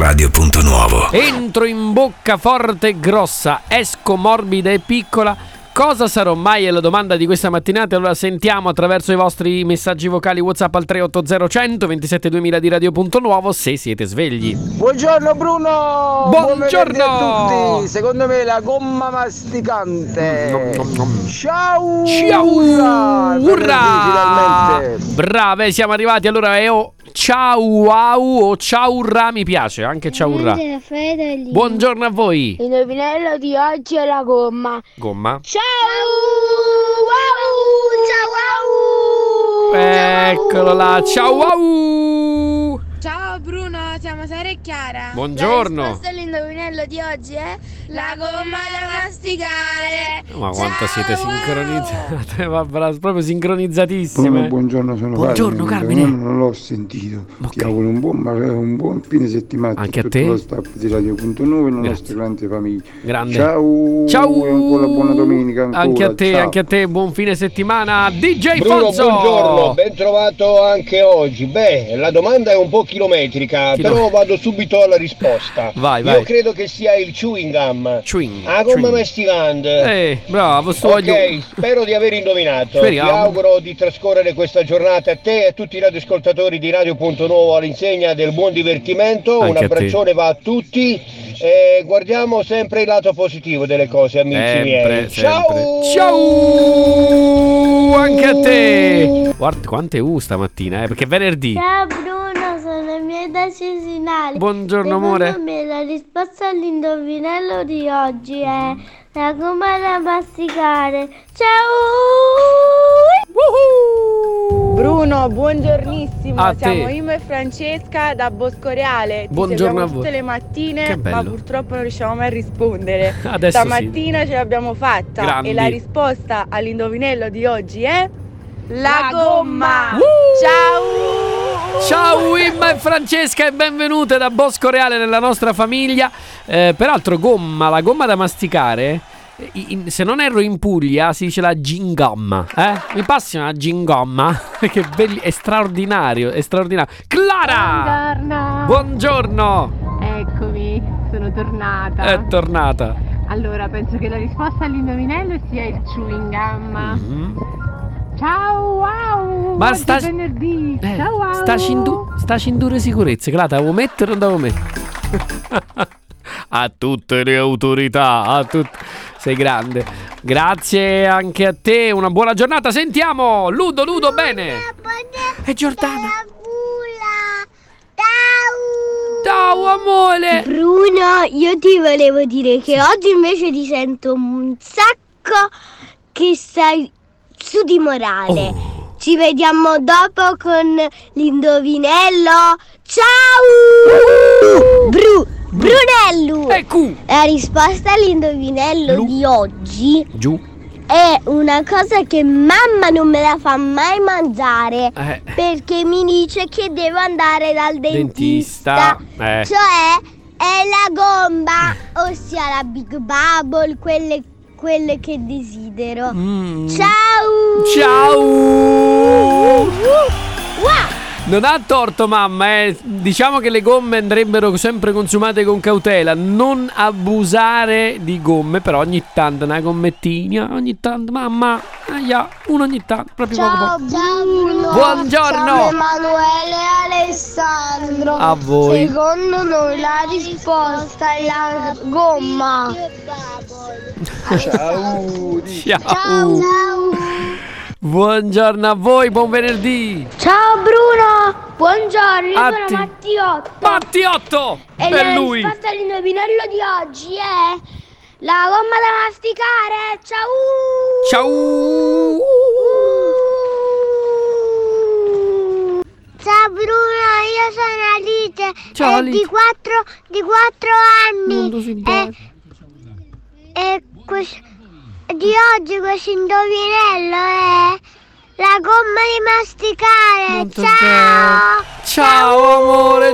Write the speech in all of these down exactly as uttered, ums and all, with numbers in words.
Radio Punto Nuovo. Entro in bocca forte e grossa, esco morbida e piccola. Cosa sarò mai? È la domanda di questa mattinata. Allora sentiamo attraverso i vostri messaggi vocali WhatsApp al tre otto zero uno zero ventisette duemila di Radio Punto Nuovo se siete svegli. Buongiorno Bruno. Buongiorno a tutti. Secondo me la gomma masticante. Nom, nom, nom. Ciao. Ciao. Urra. Urra. Finalmente. Brave, siamo arrivati. Allora è o ciao wow o ciao urra, mi piace anche ciao urra. Buongiorno a voi. L'indovinello di oggi è la gomma. Gomma. Ciao! Wow! Ciao! Wow! Eccolo là, ciao wow! Ciao Bruno, siamo Sara e Chiara. Buongiorno. La risposta all'indovinello di oggi è la gomma da masticare. Ma quanto Ciao, siete wow! sincronizzate, ma bra- proprio sincronizzatissime. Bruno, buongiorno, sono Buongiorno, Carmine. Carmine. Non l'ho sentito. Ok. Ti auguro un buon, un buon fine settimana Anche a tutto te. lo staff di Radio Punto Nuovo e la Grazie. nostra grande famiglia. Grande. Ciao. Ciao. E ancora buona domenica ancora. Anche a te, Ciao. anche a te, buon fine settimana. D J Bruno, Fonzo. buongiorno, ben trovato anche oggi. Beh, la domanda è un po' chilometrica, Chilo- però vado subito alla risposta. Vai, Io vai. credo che sia il chewing gum. Chewing, Ah, come chewing. masticante. Eh, bravo, sto Ok, voglio... spero di aver indovinato. Speriamo. Ti auguro di trascorrere questa giornata a te e a tutti i radioascoltatori di Radio Punto Nuovo all'insegna del buon divertimento. Anche Un a te. abbraccione va a tutti e guardiamo sempre il lato positivo delle cose, amici Sempre, miei. sempre. Ciao! Ciao! Anche a te. Guarda quante U stamattina, eh, perché è venerdì. Ciao Bruno, sono Mieda Cesinale. Buongiorno amore. Secondo me la risposta all'indovinello di oggi è la gomma da masticare. Ciao! Woohoo! Bruno, buongiornissimo, A siamo te. Imo e Francesca da Boscoreale. Ti Buongiorno seguiamo a voi. tutte le mattine, Che bello. ma purtroppo non riusciamo mai a rispondere. Adesso Stamattina ce l'abbiamo fatta Grandi. e la risposta all'indovinello di oggi è la, gomma. Uh! Ciao! Ciao Imma e Francesca e benvenute da Bosco Reale nella nostra famiglia. Eh, peraltro gomma, la gomma da masticare, eh, in- se non erro in Puglia si dice la gingomma. Eh? Mi passi una gingomma? Che belli, è straordinario, è straordinario. Clara! Buongiorno. Buongiorno! Eccomi, sono tornata. È tornata. Allora, penso che la risposta all'indovinello sia il chewing gum. Mhm. Ciao, wow! Ma oggi sta- è venerdì. Eh, Ciao, wow! sta cindu- sta cintura sicurezza, che la devo mettere o non devo mettere? A tutte le autorità, a tut- sei grande. Grazie anche a te, una buona giornata. Sentiamo, Ludo, Ludo, bene. E Giordana. Ciao amore. Bruno, io ti volevo dire che oggi invece ti sento un sacco che sei su di morale. Oh. Ci vediamo dopo con l'indovinello. Ciao! Bru, Brunello! Ecco. La risposta all'indovinello Lu- di oggi Giù. è una cosa che mamma non me la fa mai mangiare Eh. perché mi dice che devo andare dal dentista. Dentista. Eh. Cioè è la gomma, ossia la Big Bubble, quelle, quelle che desidero. Mm. Ciao! Ciao. Wow! Non ha torto mamma, eh. Diciamo che le gomme andrebbero sempre consumate con cautela. Non abusare di gomme, però ogni tanto una gommettina, ogni tanto mamma, aia, uno ogni tanto, proprio poco Ciao poco. Bruno! Buongiorno. Ciao Emanuele e Alessandro! A voi. Secondo noi la risposta è la gomma. Ciao! Ciao. Buongiorno a voi, buon venerdì. Ciao Bruno! Buongiorno, io A sono te. Mattiotto. Mattiotto, E per la lui. risposta all'indovinello di oggi è la gomma da masticare. Ciao! Ciao. Ciao Bruno, io sono Alice. Ciao, eh, Alice. Di quattro, di quattro Molto anni. simpatico. E, e quest- di oggi questo indovinello è la gomma di masticare. Molto Ciao! Ciao amore,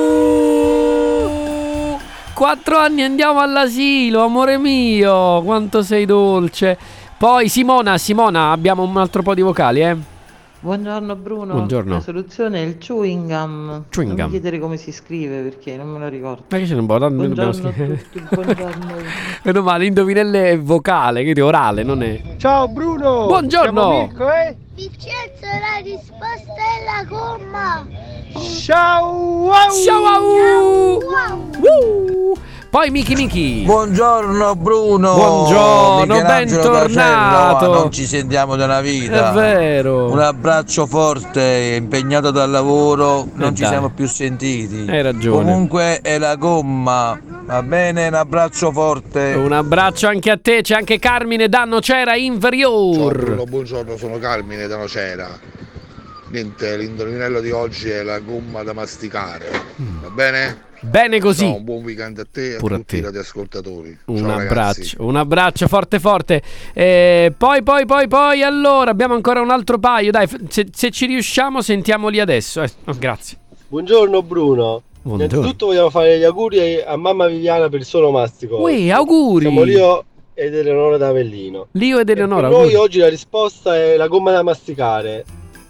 ciao. Quattro anni andiamo all'asilo, amore mio, quanto sei dolce. Poi Simona, Simona, abbiamo un altro po' di vocali, eh. Buongiorno Bruno. Buongiorno. La soluzione è il chewing gum. Chewing non gum. mi chiedere come si scrive perché non me lo ricordo. Ma che c'è un po'? Tanto noi dobbiamo Buongiorno a scrivere. tutti, buongiorno. Meno male, indovinelle è vocale, quindi orale, non è. Ciao Bruno! Buongiorno! Siamo Mirko, eh? Vincenzo, la risposta è la gomma. Ciao! Wow. Ciao! Au! Woo! Poi Miki Miki. Buongiorno Bruno. Buongiorno, Michelangelo bentornato. Casello, non ci sentiamo da una vita. È vero. Un abbraccio forte, impegnato dal lavoro, non Eh ci dai. siamo più sentiti. Hai ragione. Comunque è la gomma. Va bene, un abbraccio forte. Un abbraccio anche a te, c'è anche Carmine da Nocera Inferior. Ciao Bruno, buongiorno, sono Carmine da Nocera. Niente, l'indovinello di oggi è la gomma da masticare. Va bene? Bene così. Ciao, un buon weekend a te e a Pure a tutti te. i radioascoltatori. Un Ciao, abbraccio, ragazzi. un abbraccio forte forte. Eh, poi, poi, poi, poi, allora, abbiamo ancora un altro paio. Dai, se, se ci riusciamo, sentiamoli adesso. Eh, oh, grazie. Buongiorno Bruno. Buongiorno. Innanzitutto vogliamo fare gli auguri a mamma Viviana per il suo onomastico. Ui, auguri. Siamo Lio ed Eleonora da Avellino. Lio ed Eleonora. Per noi auguri. oggi la risposta è la gomma da masticare.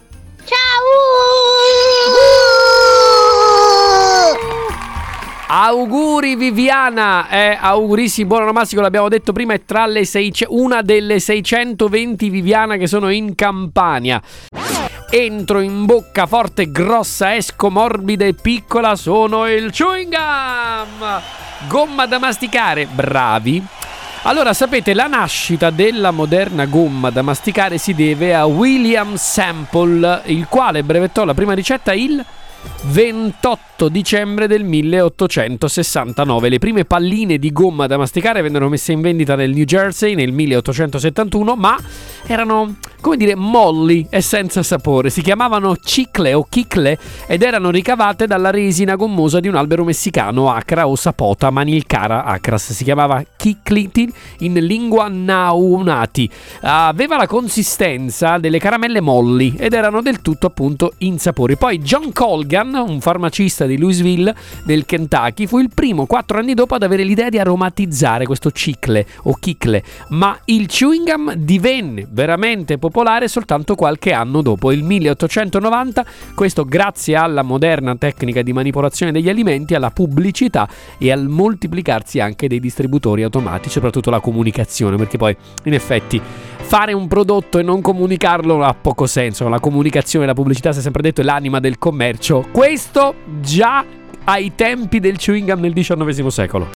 Auguri Viviana, eh, augurissimi, buon onomastico, l'abbiamo detto prima, è tra le seicento, una delle seicentoventi Viviana che sono in Campania. Entro in bocca forte, grossa, esco morbida e piccola, sono il chewing gum, gomma da masticare, bravi. Allora, sapete, la nascita della moderna gomma da masticare si deve a William Sample, il quale brevettò la prima ricetta il ventotto dicembre del milleottocentosessantanove. Le prime palline di gomma da masticare vennero messe in vendita nel New Jersey nel milleottocentosettantuno, ma erano, come dire, molli e senza sapore. Si chiamavano cicle o chicle ed erano ricavate dalla resina gommosa di un albero messicano, Acra o Sapota manilcara acras. Si chiamava chicliti in lingua naunati. Aveva la consistenza delle caramelle molli ed erano del tutto appunto insapori. Poi John Colgan, un farmacista di Louisville nel Kentucky, fu il primo quattro anni dopo ad avere l'idea di aromatizzare questo cicle o chicle, ma il chewing gum divenne veramente popolare soltanto qualche anno dopo, il milleottocentonovanta, questo grazie alla moderna tecnica di manipolazione degli alimenti, alla pubblicità e al moltiplicarsi anche dei distributori automatici, soprattutto la comunicazione, perché poi in effetti fare un prodotto e non comunicarlo ha poco senso. La comunicazione e la pubblicità, si è sempre detto, è l'anima del commercio. Questo già ai tempi del chewing gum nel diciannovesimo secolo.